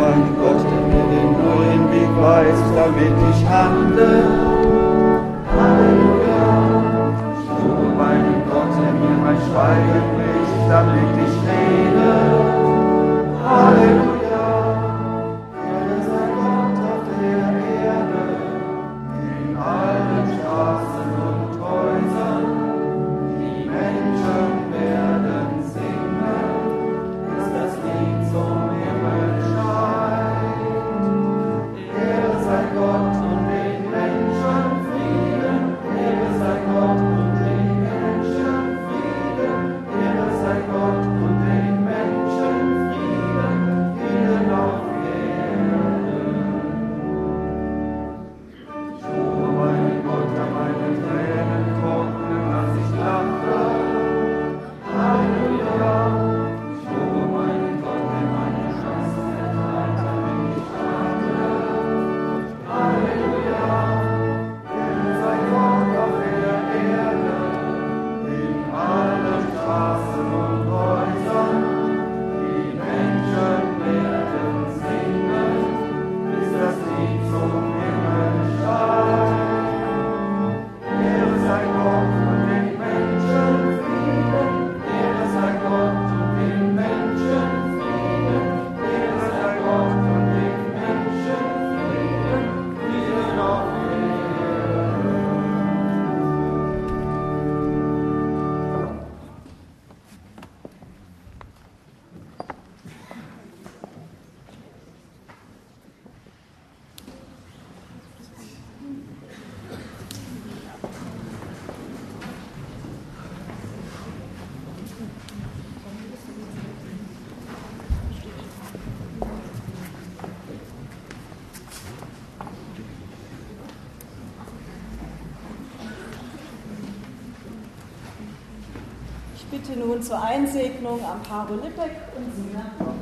mein Gott, der mir den neuen Weg weist, damit ich handle. Halleluja. Lobe meinen Gott, der mir mein Schweigen bricht, damit ich rede. Halleluja. Ehre sei Gott auf der Erde, in allen Straßen und Häusern. Die Menschen werden singen, bis das Lied zum Himmel steigt. Ehre sei Gott und den Menschen Frieden. Ehre sei Gott und den Menschen Frieden. Ehre sei Gott und den Menschen Frieden. Frieden auf Erden. Ich lobe meinen Gott, der meine Tränen trocknet, dass ich lache. Halleluja. Ich lobe meinen Gott, der meine Schmerzen erteilt, damit ich handle. Halleluja. Ehre sei Gott auf der Erde, in allen Straßen und Häusern. Die Menschen werden singen, bis das Lied zum Himmel steigt. Ehre sei Gott und den Menschen Frieden. Ehre sei Gott und den Menschen Frieden. Ehre sei Gott und den Menschen Frieden. Frieden auf Erden. Ich bitte nun zur Einsegnung Amparo Lippeck und Sina Brockmann.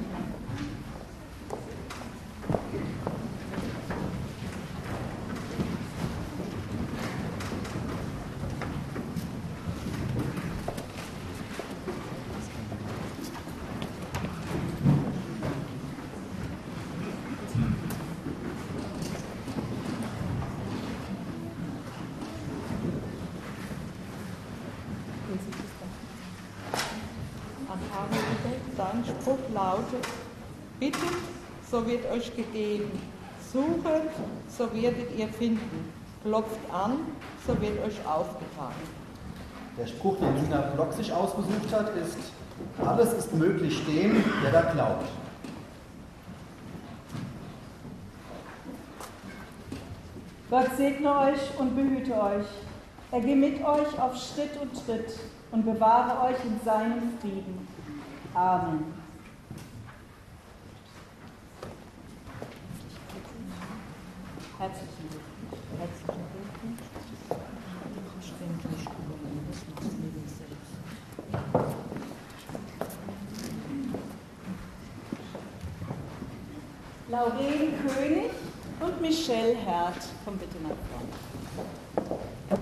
Amparo Lippeck, dein Spruch lautet: Bittet, so wird euch gegeben. Suchet, so werdet ihr finden. Klopft an, so wird euch aufgetan. Der Spruch, den Sina Block sich ausgesucht hat, ist: Alles ist möglich dem, der da glaubt. Gott segne euch und behüte euch. Er gehe mit euch auf Schritt und Tritt und bewahre euch in seinem Frieden. Amen. Herzlichen Glückwunsch. Herzlichen Glückwunsch. Lauren König und Michelle Herd vom Bitte nach vorne.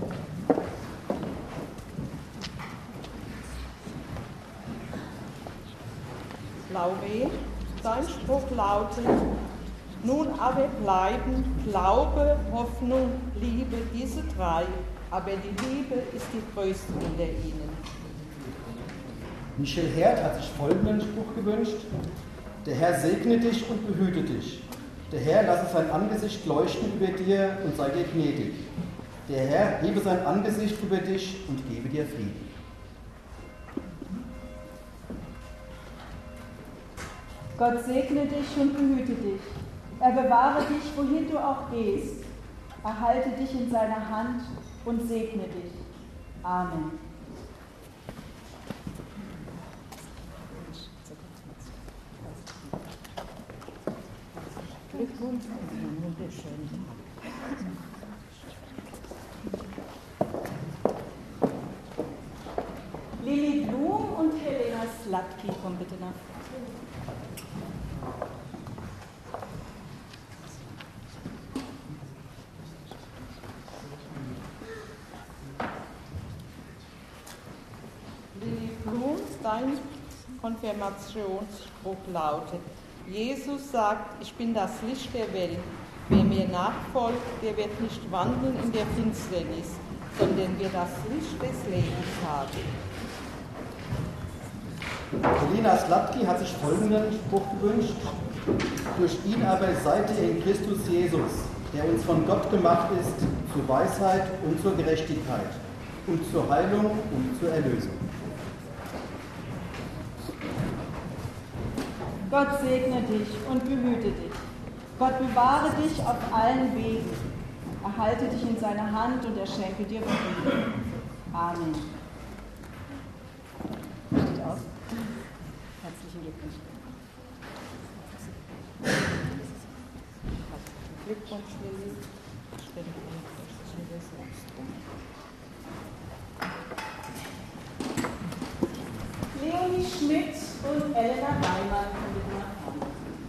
Lauren, dein Spruch lautet: Nun aber bleiben Glaube, Hoffnung, Liebe, diese drei, aber die Liebe ist die größte unter ihnen. Michelle Herd hat sich folgenden Spruch gewünscht: Der Herr segne dich und behüte dich. Der Herr lasse sein Angesicht leuchten über dir und sei dir gnädig. Der Herr hebe sein Angesicht über dich und gebe dir Frieden. Gott segne dich und behüte dich. Er bewahre dich, wohin du auch gehst. Erhalte dich in seiner Hand und segne dich. Amen. Glückwunsch und einen wunderschönen Tag. Lili Blum und Helena Slatki kommen bitte nach vorne. Lili Blum, dein Konfirmationsspruch lautet: Jesus sagt, ich bin das Licht der Welt. Wer mir nachfolgt, der wird nicht wandeln in der Finsternis, sondern wird das Licht des Lebens haben. Helena Slatky hat sich folgenden Spruch gewünscht: Durch ihn aber seid ihr in Christus Jesus, der uns von Gott gemacht ist, zur Weisheit und zur Gerechtigkeit und zur Heilung und zur Erlösung. Gott segne dich und behüte dich. Gott bewahre dich auf allen Wegen. Erhalte dich in seiner Hand und er schenke dir Frieden. Amen. Steht auf. Herzlichen Glückwunsch. Glückwunsch, Lilly. Leonie Schmidt und Elena Reimann kommen bitte nach vorne.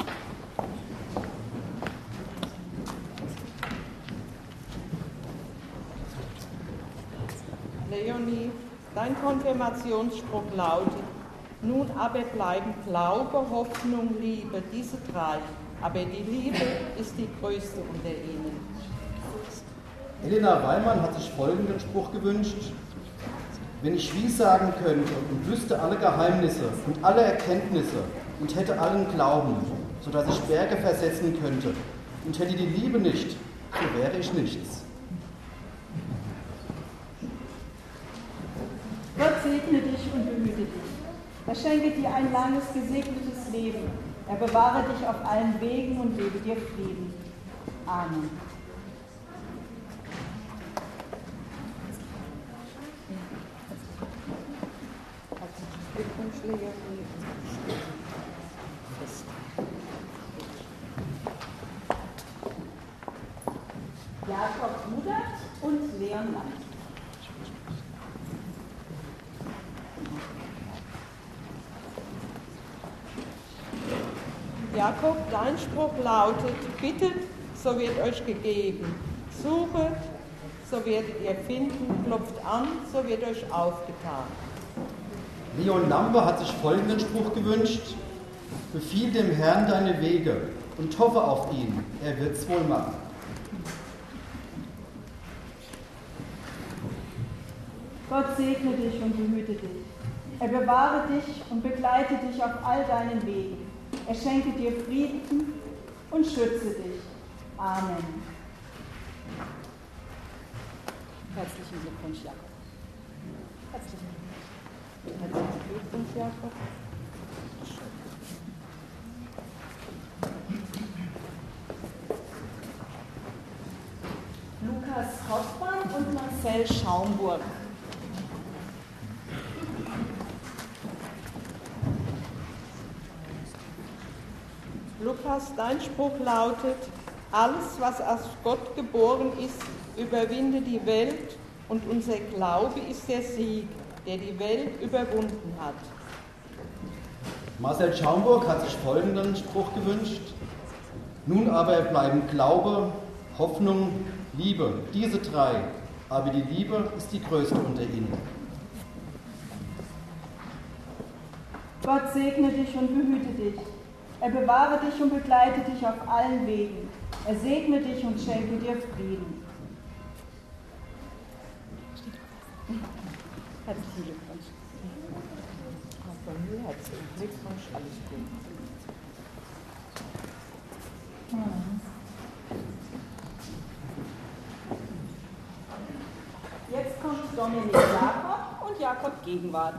Leonie, dein Konfirmationsspruch lautet: Nun aber bleiben Glaube, Hoffnung, Liebe, diese drei, aber die Liebe ist die größte unter ihnen. Elena Weimann hat sich folgenden Spruch gewünscht: Wenn ich wie sagen könnte und wüsste alle Geheimnisse und alle Erkenntnisse und hätte allen Glauben, sodass ich Berge versetzen könnte und hätte die Liebe nicht, so wäre ich nichts. Gott segne dich und behüte dich. Er schenke dir ein langes, gesegnetes Leben. Er bewahre dich auf allen Wegen und gebe dir Frieden. Amen. Glückwunsch, Leonie. Jakob Rudert und Leon Land. Jakob, dein Spruch lautet: Bittet, so wird euch gegeben. Suchet, so werdet ihr finden. Klopft an, so wird euch aufgetan. Leon Lampe hat sich folgenden Spruch gewünscht: Befiehl dem Herrn deine Wege und hoffe auf ihn, er wird's wohl machen. Gott segne dich und behüte dich. Er bewahre dich und begleite dich auf all deinen Wegen. Er schenke dir Frieden und schütze dich. Amen. Herzlichen Glückwunsch, Jakob. Herzlichen Glückwunsch, Jakob. Lukas Hoffmann und Marcel Schaumburg. Lukas, dein Spruch lautet: Alles, was aus Gott geboren ist, überwinde die Welt, und unser Glaube ist der Sieg, der die Welt überwunden hat. Marcel Schaumburg hat sich folgenden Spruch gewünscht: Nun aber bleiben Glaube, Hoffnung, Liebe, diese drei, aber die Liebe ist die größte unter ihnen. Gott segne dich und behüte dich. Er bewahre dich und begleite dich auf allen Wegen. Er segne dich und schenke dir Frieden. Herzlichen Glückwunsch. Auch von mir herzlichen Glückwunsch, alles gut. Jetzt kommt Dominik Jakob und Jakob Gegenwart.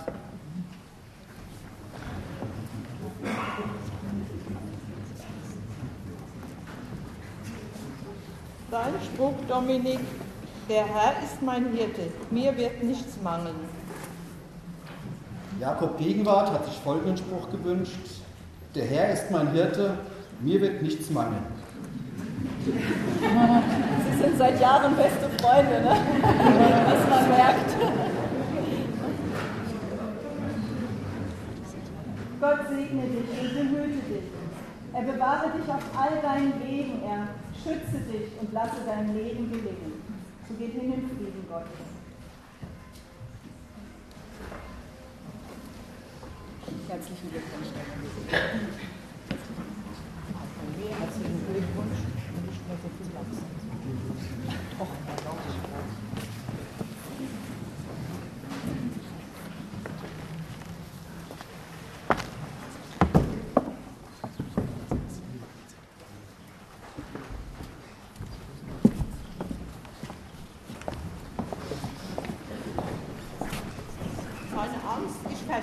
Dein Spruch, Dominik: Der Herr ist mein Hirte, mir wird nichts mangeln. Jakob Gegenwart hat sich folgenden Spruch gewünscht: Der Herr ist mein Hirte, mir wird nichts mangeln. Sie sind seit Jahren beste Freunde, ne? Was man merkt. Gott segne dich und behüte dich. Er bewahre dich auf all deinen Wegen. Er schütze dich und lasse dein Leben gelingen. So geht hin im Frieden Gottes. Herzlichen Glückwunsch.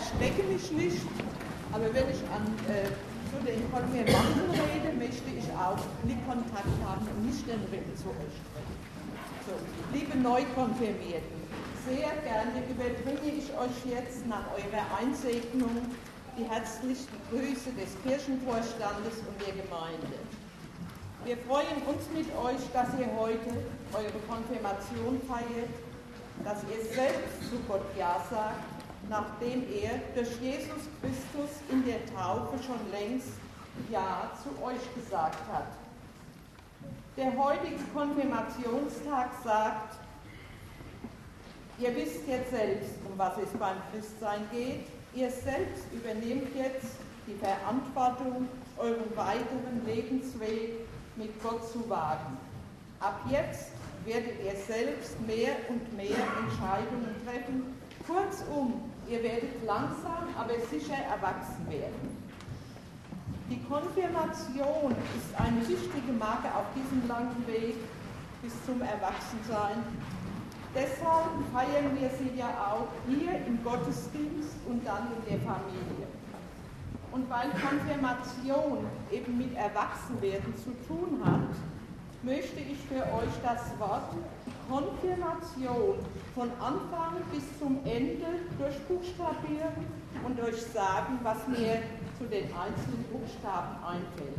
verstecke mich nicht, aber wenn ich zu den Konfirmanden rede, möchte ich auch Blickkontakt haben und nicht den Rücken zurückstrecken. So, liebe Neukonfirmierten, sehr gerne überbringe ich euch jetzt nach eurer Einsegnung die herzlichen Grüße des Kirchenvorstandes und der Gemeinde. Wir freuen uns mit euch, dass ihr heute eure Konfirmation feiert, dass ihr selbst zu Gott Ja sagt, nachdem er durch Jesus Christus in der Taufe schon längst Ja zu euch gesagt hat. Der heutige Konfirmationstag sagt, ihr wisst jetzt selbst, um was es beim Christsein geht. Ihr selbst übernehmt jetzt die Verantwortung, euren weiteren Lebensweg mit Gott zu wagen. Ab jetzt werdet ihr selbst mehr und mehr Entscheidungen treffen. Kurzum, ihr werdet langsam, aber sicher erwachsen werden. Die Konfirmation ist eine wichtige Marke auf diesem langen Weg bis zum Erwachsensein. Deshalb feiern wir sie ja auch hier im Gottesdienst und dann in der Familie. Und weil Konfirmation eben mit Erwachsenwerden zu tun hat, möchte ich für euch das Wort Konfirmation von Anfang bis zum Ende durchbuchstabieren und euch sagen, was mir zu den einzelnen Buchstaben einfällt.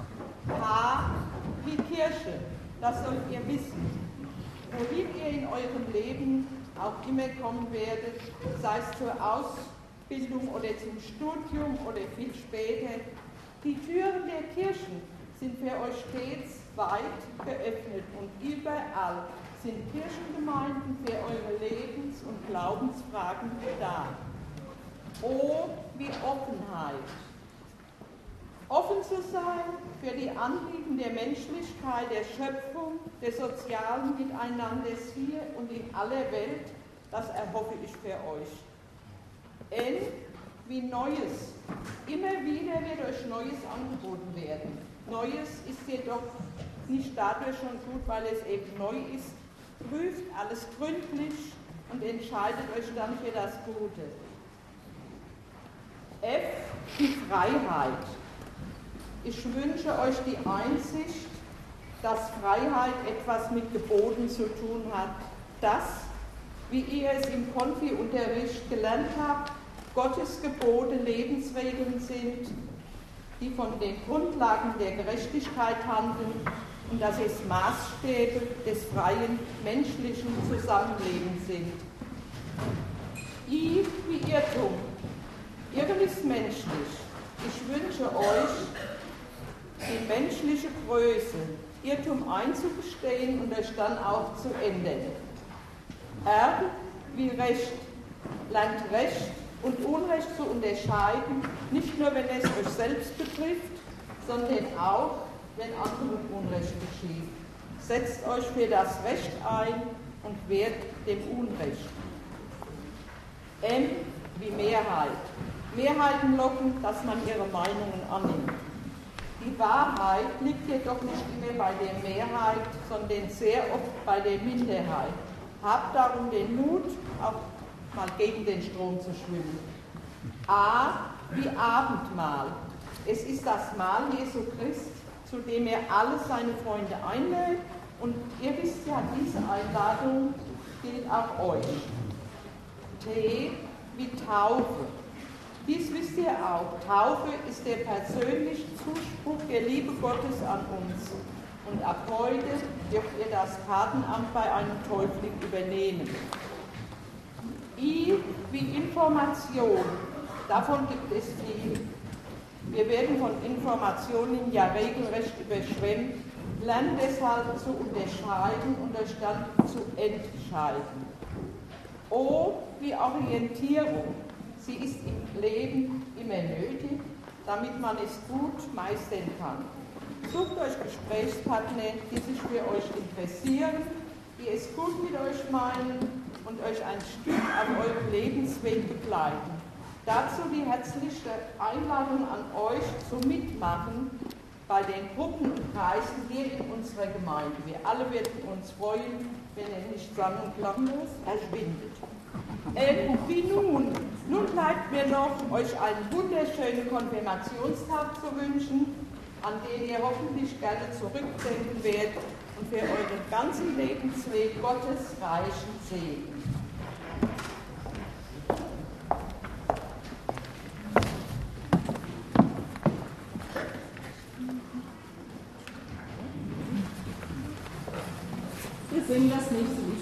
K wie Kirche, das sollt ihr wissen. Wohin ihr in eurem Leben auch immer kommen werdet, sei es zur Ausbildung oder zum Studium oder viel später, die Türen der Kirchen sind für euch stets weit geöffnet und überall sind Kirchengemeinden für eure Lebens- und Glaubensfragen da. O wie Offenheit. Offen zu sein für die Anliegen der Menschlichkeit, der Schöpfung, des sozialen Miteinanders hier und in aller Welt, das erhoffe ich für euch. N wie Neues. Immer wieder wird euch Neues angeboten werden. Neues ist jedoch nicht dadurch schon gut, weil es eben neu ist. Prüft alles gründlich und entscheidet euch dann für das Gute. F die Freiheit. Ich wünsche euch die Einsicht, dass Freiheit etwas mit Geboten zu tun hat, dass, wie ihr es im Konfi-Unterricht gelernt habt, Gottes Gebote Lebensregeln sind, die von den Grundlagen der Gerechtigkeit handeln und dass es Maßstäbe des freien menschlichen Zusammenlebens sind. I wie Irrtum. Irren ist menschlich. Ich wünsche euch, die menschliche Größe, Irrtum einzugestehen und euch dann auch zu ändern. R wie Recht. Lernt Recht und Unrecht zu unterscheiden, nicht nur wenn es euch selbst betrifft, sondern auch, wenn anderen Unrecht geschieht. Setzt euch für das Recht ein und wehrt dem Unrecht. M wie Mehrheit. Mehrheiten locken, dass man ihre Meinungen annimmt. Die Wahrheit liegt jedoch nicht immer bei der Mehrheit, sondern sehr oft bei der Minderheit. Habt darum den Mut, auch mal gegen den Strom zu schwimmen. A wie Abendmahl. Es ist das Mahl Jesu Christi, zu dem er alle seine Freunde einlädt. Und ihr wisst ja, diese Einladung gilt auch euch. T wie Taufe. Dies wisst ihr auch. Taufe ist der persönliche Zuspruch der Liebe Gottes an uns. Und ab heute dürft ihr das Patenamt bei einem Täufling übernehmen. I wie Information. Davon gibt es viel. Wir werden von Informationen ja regelrecht überschwemmt, lernt deshalb zu unterscheiden und euch dann zu entscheiden. O wie Orientierung. Sie ist im Leben immer nötig, damit man es gut meistern kann. Sucht euch Gesprächspartner, die sich für euch interessieren, die es gut mit euch meinen und euch ein Stück auf eurem Lebensweg begleiten. Dazu die herzliche Einladung an euch zum Mitmachen bei den Gruppen und Kreisen hier in unserer Gemeinde. Wir alle würden uns freuen, wenn ihr nicht sang- und klanglos verschwindet. Wie nun? Nun bleibt mir noch, euch einen wunderschönen Konfirmationstag zu wünschen, an den ihr hoffentlich gerne zurückdenken werdet und für euren ganzen Lebensweg Gottes reichen Segen. Wir singen das nächste Lied.